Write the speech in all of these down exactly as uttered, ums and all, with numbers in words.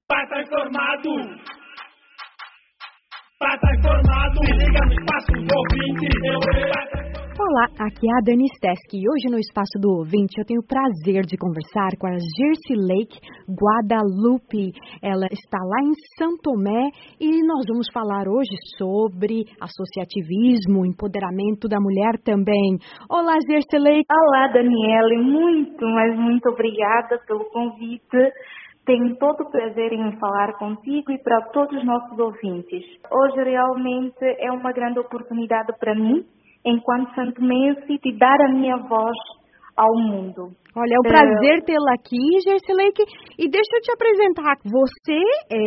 Para estar informado, para estar informado, se liga no espaço do ouvinte. Olá, aqui é a Dani Steski e hoje no Espaço do Ouvinte eu tenho o prazer de conversar com a Gersilake Guadalupe. Ela está lá em São Tomé e nós vamos falar hoje sobre associativismo, empoderamento da mulher também. Olá, Gersilake. Olá, Daniele, muito, mas muito obrigada pelo convite. Tenho todo o prazer em falar contigo e para todos os nossos ouvintes. Hoje realmente é uma grande oportunidade para mim, enquanto santomense, de dar a minha voz ao mundo. Olha, é um prazer tê-la aqui, Gersilake. E deixa eu te apresentar. Você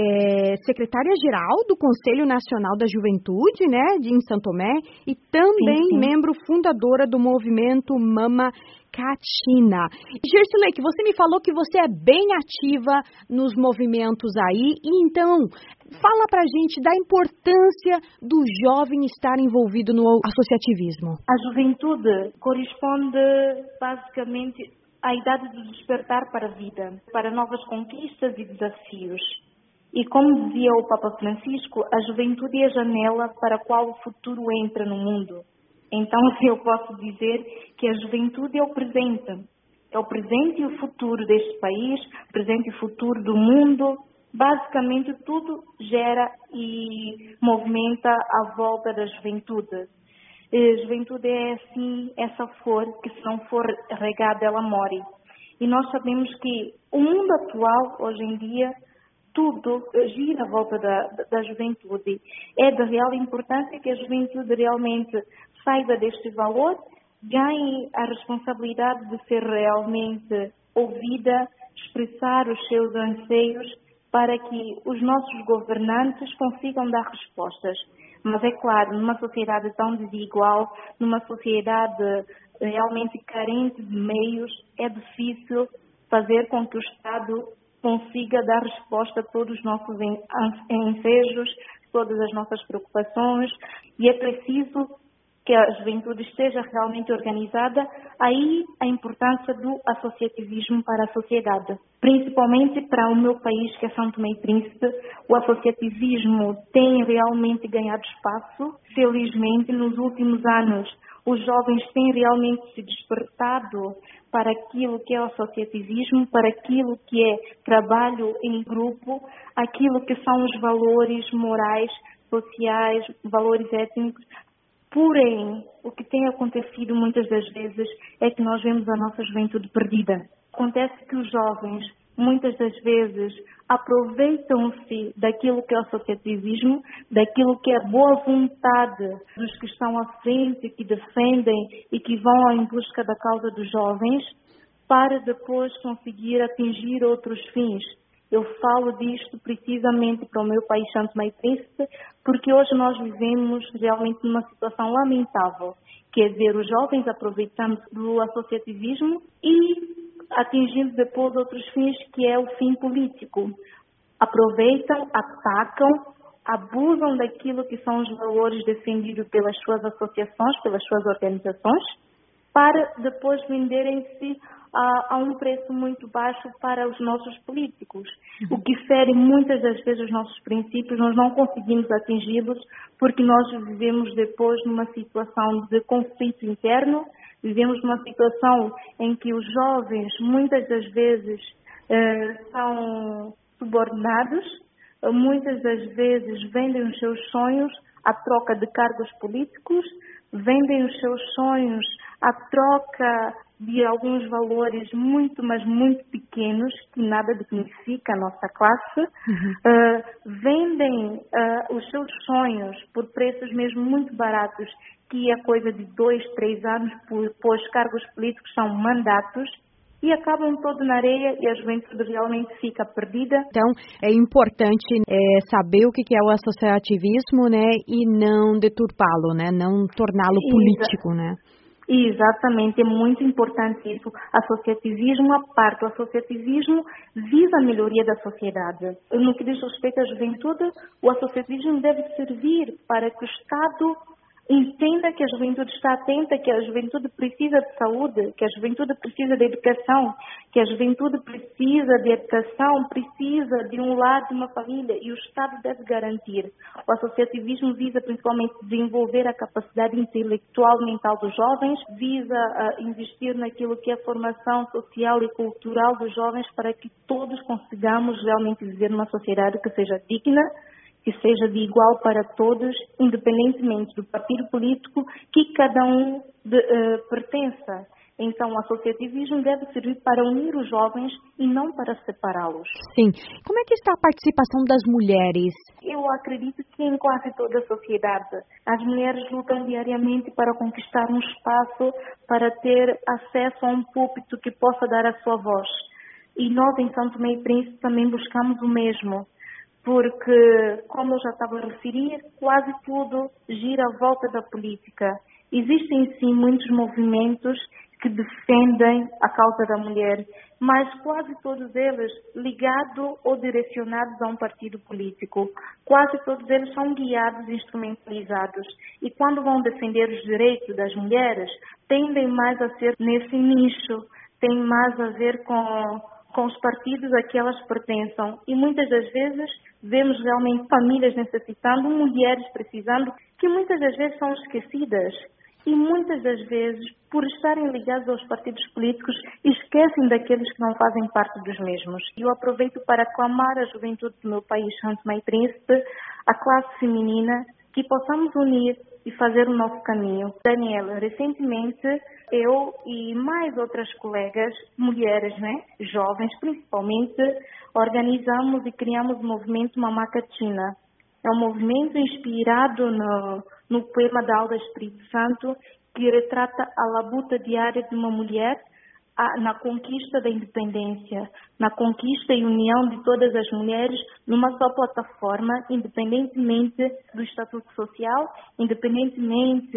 é secretária-geral do Conselho Nacional da Juventude, né, de em São Tomé, e também sim, sim. membro fundadora do movimento Mama Catina. Gersilake, você me falou que você é bem ativa nos movimentos aí, e então fala pra gente da importância do jovem estar envolvido no associativismo. A juventude corresponde basicamente à idade de despertar para a vida, para novas conquistas e desafios. E como dizia o Papa Francisco, a juventude é a janela para a qual o futuro entra no mundo. Então, eu posso dizer que a juventude é o presente. É o presente e o futuro deste país, presente e futuro do mundo. Basicamente, tudo gera e movimenta à volta da juventude. A juventude é, assim, essa flor que, se não for regada, ela morre. E nós sabemos que o mundo atual, hoje em dia, tudo gira à volta da, da juventude. É de real importância que a juventude realmente saiba deste valor, ganhe a responsabilidade de ser realmente ouvida, expressar os seus anseios para que os nossos governantes consigam dar respostas. Mas é claro, numa sociedade tão desigual, numa sociedade realmente carente de meios, é difícil fazer com que o Estado consiga dar resposta a todos os nossos ensejos, todas as nossas preocupações, e é preciso que a juventude esteja realmente organizada. Aí a importância do associativismo para a sociedade. Principalmente para o meu país, que é São Tomé e Príncipe, o associativismo tem realmente ganhado espaço. Felizmente, nos últimos anos, os jovens têm realmente se despertado para aquilo que é o associativismo, para aquilo que é trabalho em grupo, aquilo que são os valores morais, sociais, valores étnicos. Porém, o que tem acontecido muitas das vezes é que nós vemos a nossa juventude perdida. Acontece que os jovens, muitas das vezes, aproveitam-se daquilo que é o associativismo, daquilo que é a boa vontade dos que estão à frente, que defendem e que vão em busca da causa dos jovens, para depois conseguir atingir outros fins. Eu falo disto precisamente para o meu país, São Tomé e Príncipe, porque hoje nós vivemos realmente numa situação lamentável, quer dizer, os jovens aproveitando do associativismo e atingindo depois outros fins, que é o fim político. Aproveitam, atacam, abusam daquilo que são os valores defendidos pelas suas associações, pelas suas organizações, para depois venderem-se a, a um preço muito baixo para os nossos políticos. O que fere muitas das vezes os nossos princípios, nós não conseguimos atingi-los porque nós vivemos depois numa situação de conflito interno, vivemos numa situação em que os jovens muitas das vezes eh, são subordinados, muitas das vezes vendem os seus sonhos à troca de cargos políticos, vendem os seus sonhos à troca de alguns valores muito, mas muito pequenos, que nada dignifica a nossa classe, uhum. uh, vendem uh, os seus sonhos por preços mesmo muito baratos, que é coisa de dois, três anos, pois cargos políticos são mandatos, e acabam todo na areia e a juventude realmente fica perdida. Então, é importante é, saber o que é o associativismo, né, e não deturpá-lo, né, não torná-lo político, né. Exatamente, é muito importante isso. Associativismo à parte, o associativismo visa a melhoria da sociedade. No que diz respeito à juventude, o associativismo deve servir para que o Estado entenda que a juventude está atenta, que a juventude precisa de saúde, que a juventude precisa de educação, que a juventude precisa de educação, precisa de um lar, de uma família, e o Estado deve garantir. O associativismo visa principalmente desenvolver a capacidade intelectual e mental dos jovens, visa uh, investir naquilo que é a formação social e cultural dos jovens para que todos consigamos realmente viver numa sociedade que seja digna, que seja de igual para todos, independentemente do partido político que cada um de, uh, pertença. Então, o associativismo deve servir para unir os jovens e não para separá-los. Sim. Como é que está a participação das mulheres? Eu acredito que em quase toda a sociedade as mulheres lutam diariamente para conquistar um espaço, para ter acesso a um púlpito que possa dar a sua voz. E nós, em São Tomé e Príncipe, também buscamos o mesmo. Porque, como eu já estava a referir, quase tudo gira à volta da política. Existem, sim, muitos movimentos que defendem a causa da mulher, mas quase todos eles ligados ou direcionados a um partido político. Quase todos eles são guiados e instrumentalizados. E quando vão defender os direitos das mulheres, tendem mais a ser nesse nicho, tem mais a ver com... com os partidos a que elas pertençam. E muitas das vezes vemos realmente famílias necessitando, mulheres precisando, que muitas das vezes são esquecidas. E muitas das vezes, por estarem ligados aos partidos políticos, esquecem daqueles que não fazem parte dos mesmos. E eu aproveito para clamar à juventude do meu país, São Tomé e Príncipe, a classe feminina, que possamos unir e fazer o nosso caminho. Daniela, recentemente eu e mais outras colegas, mulheres, né, jovens principalmente, organizamos e criamos o movimento Mamá Catina. É um movimento inspirado no, no poema da Alda Espírito Santo, que retrata a labuta diária de uma mulher na conquista da independência, na conquista e união de todas as mulheres numa só plataforma, independentemente do estatuto social, independentemente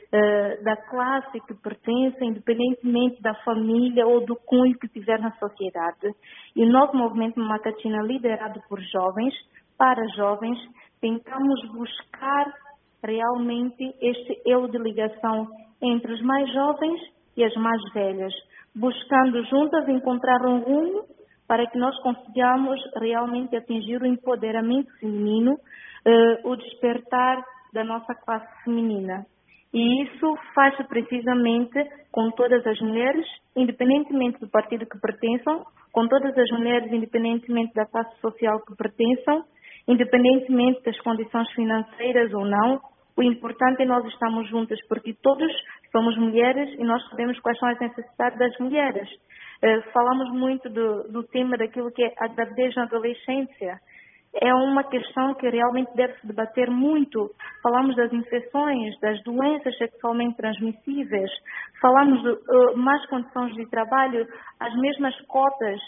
uh, da classe que pertence, independentemente da família ou do cunho que tiver na sociedade. E o nosso movimento Mamá Catina, liderado por jovens, para jovens, tentamos buscar realmente este elo de ligação entre os mais jovens e as mais velhas, buscando juntas encontrar um rumo para que nós consigamos realmente atingir o empoderamento feminino, uh, o despertar da nossa classe feminina. E isso faz-se precisamente com todas as mulheres, independentemente do partido que pertençam, com todas as mulheres, independentemente da classe social que pertençam, independentemente das condições financeiras ou não. O importante é nós estarmos juntas, porque todos somos mulheres e nós sabemos quais são as necessidades das mulheres. Uh, falamos muito do, do tema daquilo que é a gravidez na adolescência. É uma questão que realmente deve se debater muito. Falamos das infecções, das doenças sexualmente transmissíveis, falamos de uh, más condições de trabalho, as mesmas cotas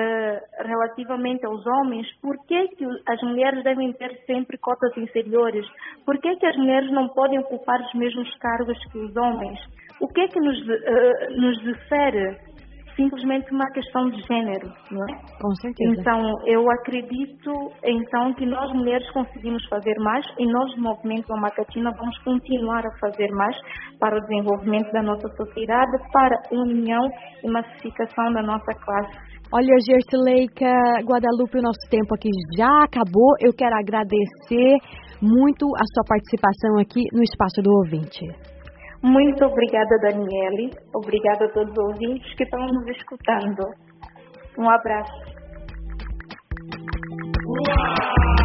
uh, relativamente aos homens. Por que que as mulheres devem ter sempre cotas inferiores? Por que que as mulheres não podem ocupar os mesmos cargos que os homens? O que é que nos, uh, nos difere? Simplesmente uma questão de género, não é? Com certeza. Então, eu acredito, então, que nós mulheres conseguimos fazer mais e nós, do Movimento Mamá Catina, vamos continuar a fazer mais para o desenvolvimento da nossa sociedade, para a união e massificação da nossa classe. Olha, Gersileika Guadalupe, o nosso tempo aqui já acabou. Eu quero agradecer muito a sua participação aqui no Espaço do Ouvinte. Muito obrigada, Daniele. Obrigada a todos os ouvintes que estão nos escutando. Um abraço. Uau!